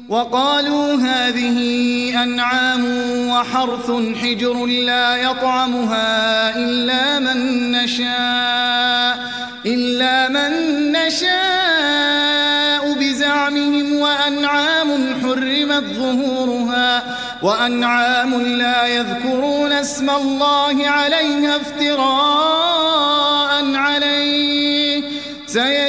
وقالوا هذه أنعام وحرث حجر لا يطعمها إلا من نشاء بزعمهم، وأنعام حرمت ظهورها، وأنعام لا يذكرون اسم الله عليها افتراء عليه